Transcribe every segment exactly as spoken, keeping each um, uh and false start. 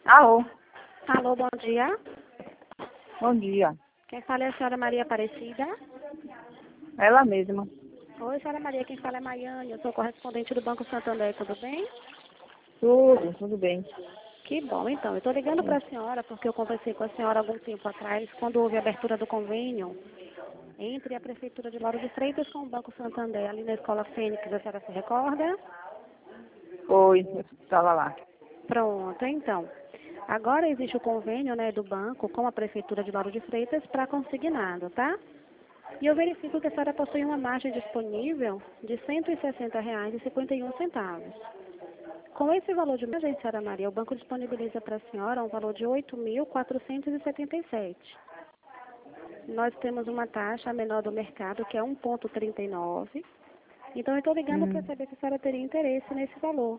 Alô, Alô, bom dia. bom dia. Quem fala é a senhora Maria Aparecida. Ela mesma. Oi, senhora Maria, quem fala é Maiane, eu sou correspondente do Banco Santander, tudo bem? Tudo, tudo bem. Que bom, então. Eu estou ligando para a senhora porque eu conversei com a senhora algum tempo atrás, quando houve a abertura do convênio entre a Prefeitura de Lauro de Freitas com o Banco Santander, ali na Escola Fênix, a senhora se recorda? Foi, eu estava lá. Pronto, então. Agora existe o convênio, né, do banco com a Prefeitura de Lauro de Freitas para consignado, tá? E eu verifico que a senhora possui uma margem disponível de cento e sessenta reais e cinquenta e um centavos. Com esse valor de margem, senhora Maria, o banco disponibiliza para a senhora um valor de oito mil quatrocentos e setenta e sete. Nós temos uma taxa menor do mercado, que é um vírgula trinta e nove. Então, eu estou ligando para Hum. saber se a senhora teria interesse nesse valor.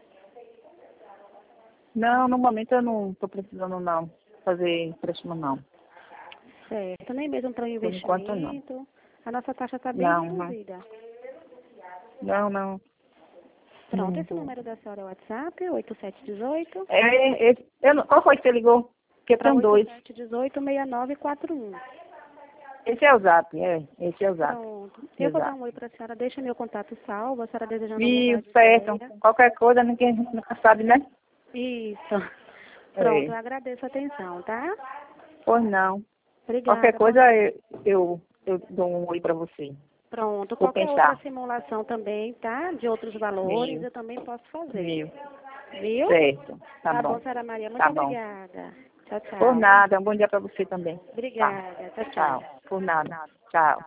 Não, no momento eu não estou precisando não fazer empréstimo não. Certo, nem mesmo para um Por enquanto não. investimento. A nossa taxa está bem Não, não. reduzida. Não, não. Pronto, Não esse tô. número da senhora é o WhatsApp, oito sete um oito, É, esse, eu, não- qual foi que você ligou? Porque eu para tenho dois. oito sete um oito, seis nove quatro um. Esse é o zap, é. Esse é o zap. Pronto. Eu vou dar Exato. um oi para a senhora, deixa meu contato salvo, a senhora desejando Viu, mudar de certo. ideia. Qualquer coisa, ninguém nunca sabe, né? Isso. Pronto, É. eu agradeço a atenção, tá? Pois não. Qualquer Obrigada, bom coisa dia. eu, eu, eu dou um oi para você. Pronto, Vou qualquer outra pensar. simulação também, tá? De outros valores, Mil, eu também posso fazer. mil. Viu? Certo. Tá Tá bom, bom. senhora Maria, muito Tá bom. obrigada. Tchau, Por tchau. nada. Um bom dia para você também. Tá. Obrigada, tchau, Tchau. tchau. Por nada. Tchau.